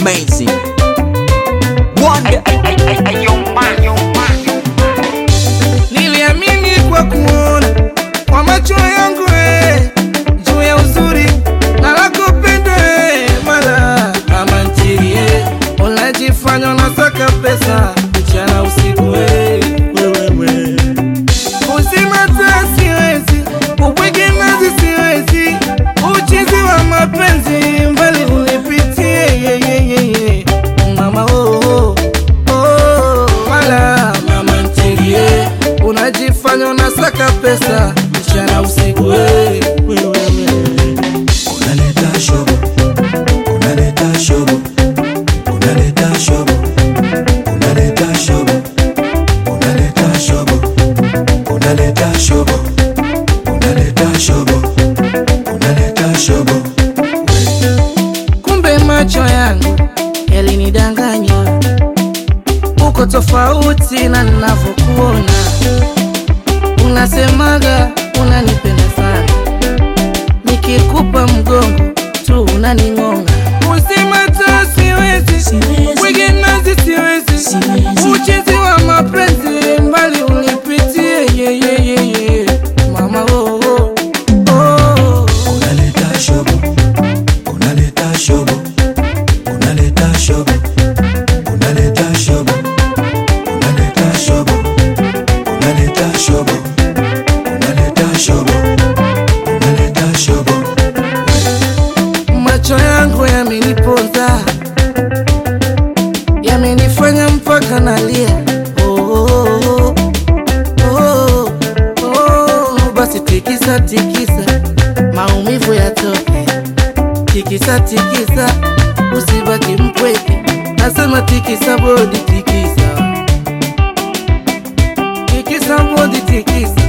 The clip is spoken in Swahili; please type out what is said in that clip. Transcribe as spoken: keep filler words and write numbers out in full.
amazing. Wonder. Niliamini kwa kuona kwa macho yangu we, juu ya uzuri na lako pendo we, mara kama ntirie unajifanya unasaka pesa mchana usiku we, wewe uzima taa siwezi, ubwege nazi siwezi, uchizi wa mapenzi mbali ulipitie ye, ye, ye, ye. Mama oh, oh, oh, mala mama ntirie unajifanya unasaka pesa mchana usiku we, wewe unaleta shobo, unaleta shobo, unaleta shobo, unaleta shobo, unaleta shobo, unaleta shobo, unaleta shobo, unaleta shobo. Kumbe macho yangu yalinidanganya, uko tofauti na ninavyokuona. Unasemaga unanipenda sana, nikikupa mgongo tu unaningonga. Usima ta siwezi, wige nazi siwezi, uchizi wa mapenzi mbali ulipitie ye, ye, ye, ye. Mama oh, oh, oh. Unaleta shobo, unaleta shobo, unaleta shobo, unaleta shobo, unaleta shobo, unaleta shobo, unaleta shobo, unaleta shobo. Macho yangu yameniponza, yamenifanya mpaka nalia. Oh, oh, oh, oh, oh. Basi tikisa tikisa, maumivu yatoke. Tikisa tikisa, usibaki mpweke. Nasema tikisa bodi tikisa, tikisa bodi tikisa.